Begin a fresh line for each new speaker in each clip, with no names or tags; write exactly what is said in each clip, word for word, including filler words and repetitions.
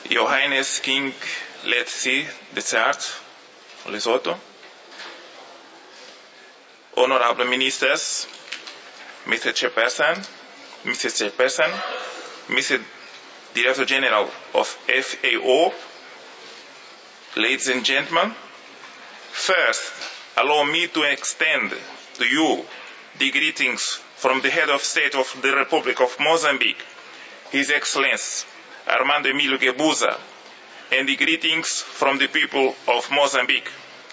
Your Highness King Letzi the Third, Lesotho, Honorable Ministers, Mister Chairperson, Mister Chairperson, Mister Director General of F A O, ladies and gentlemen, first, allow me to extend to you the greetings from the Head of State of the Republic of Mozambique, His Excellency Armando Emilio Guebuza, and the greetings from the people of Mozambique.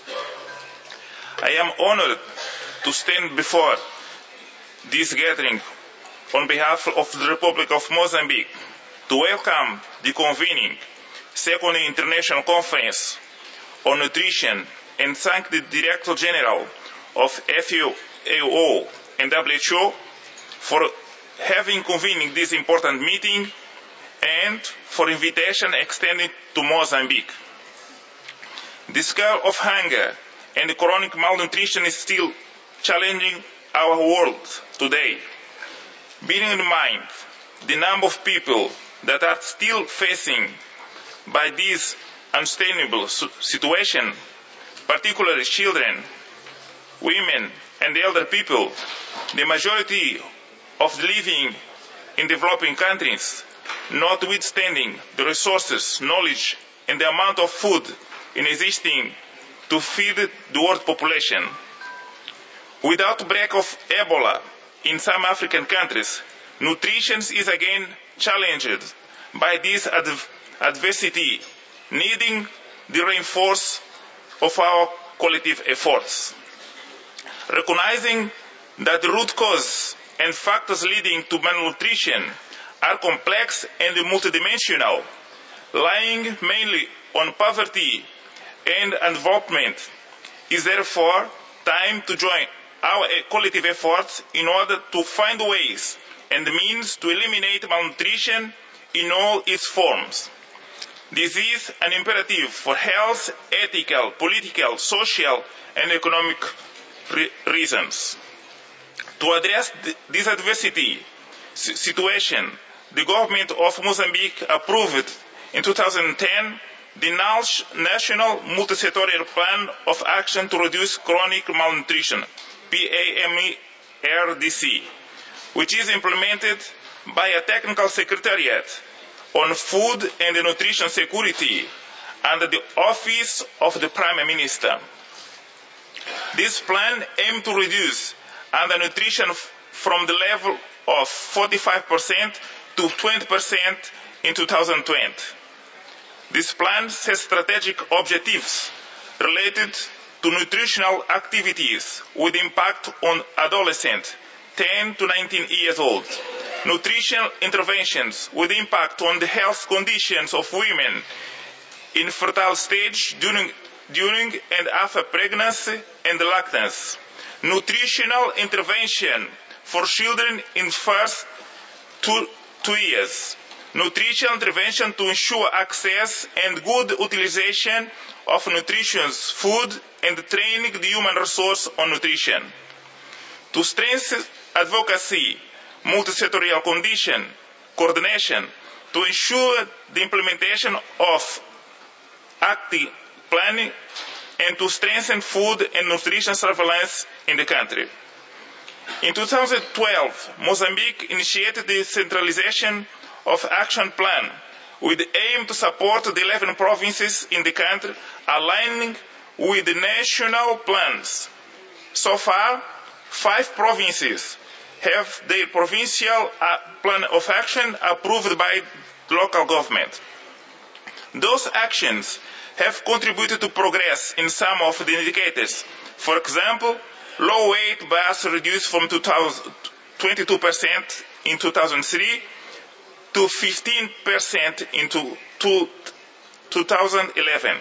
I am honored to stand before this gathering on behalf of the Republic of Mozambique to welcome the convening Second International Conference on Nutrition and thank the Director General of F A O and W H O for having convened this important meeting and for invitation extended to Mozambique. The scale of hunger and chronic malnutrition is still challenging our world today. Bearing in mind the number of people that are still facing by this unsustainable situation, particularly children, women, and elder people, the majority of living in developing countries, notwithstanding the resources, knowledge, and the amount of food in existing to feed the world population. With the outbreak of Ebola in some African countries, nutrition is again challenged by this adv- adversity, needing the reinforcement of our collective efforts. Recognizing that the root cause and factors leading to malnutrition are complex and multidimensional, lying mainly on poverty and involvement, is therefore time to join our collective efforts in order to find ways and means to eliminate malnutrition in all its forms. This is an imperative for health, ethical, political, social, and economic re- reasons. To address th- this adversity s- situation, the government of Mozambique approved in two thousand ten the National Multisectorial Plan of Action to Reduce Chronic Malnutrition, P A M E R D C, which is implemented by a technical secretariat on food and nutrition security under the office of the Prime Minister. This plan aims to reduce undernutrition f- from the level of forty-five percent to twenty percent in two thousand twenty. This plan sets strategic objectives related to nutritional activities with impact on adolescents ten to nineteen years old, nutritional interventions with impact on the health conditions of women in fertile stage during, during and after pregnancy and lactation, nutritional intervention for children in first two, two years, nutritional intervention to ensure access and good utilization of nutritious food and training the human resource on nutrition. To strengthen advocacy, multisectorial condition, coordination, to ensure the implementation of active planning and to strengthen food and nutrition surveillance in the country. In two thousand twelve, Mozambique initiated the centralization of action plan with the aim to support the eleven provinces in the country aligning with the national plans. So far, five provinces have their provincial uh, plan of action approved by local government. Those actions have contributed to progress in some of the indicators. For example, low weight bus reduced from twenty-two percent in two thousand three to fifteen percent in two thousand eleven.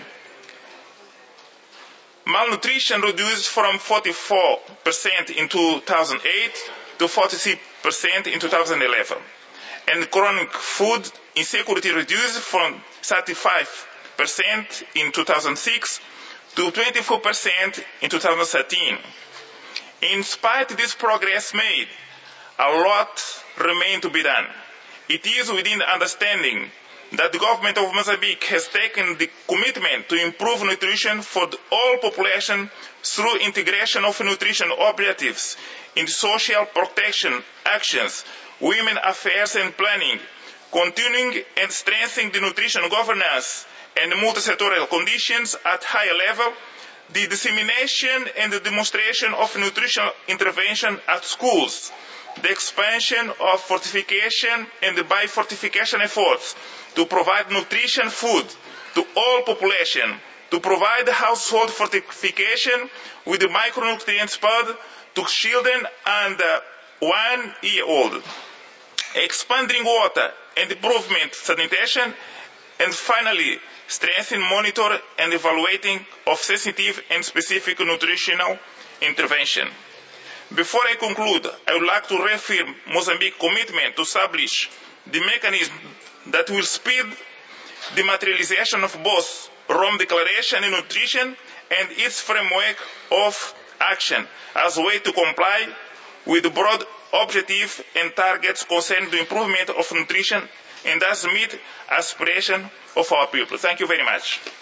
Malnutrition reduced from forty-four percent in two thousand eight to forty-six percent in two thousand eleven. And chronic food insecurity reduced from thirty-five percent in two thousand six to twenty-four percent in two thousand thirteen. In spite of this progress made, a lot remains to be done. It is within the understanding that the government of Mozambique has taken the commitment to improve nutrition for the all population through integration of nutrition objectives in social protection actions, women affairs and planning, continuing and strengthening the nutrition governance and multi-sectoral conditions at higher level, the dissemination and the demonstration of nutritional intervention at schools, the expansion of fortification and the biofortification efforts to provide nutrition food to all population, to provide household fortification with the micronutrients pod to children under one year old, expanding water and improvement sanitation, and finally, strengthen, monitor and evaluating of sensitive and specific nutritional intervention. Before I conclude, I would like to reaffirm Mozambique's commitment to establish the mechanism that will speed the materialization of both Rome Declaration and nutrition and its framework of action as a way to comply with the broad objectives and targets concerning the improvement of nutrition and thus meet aspirations of our people. Thank you very much.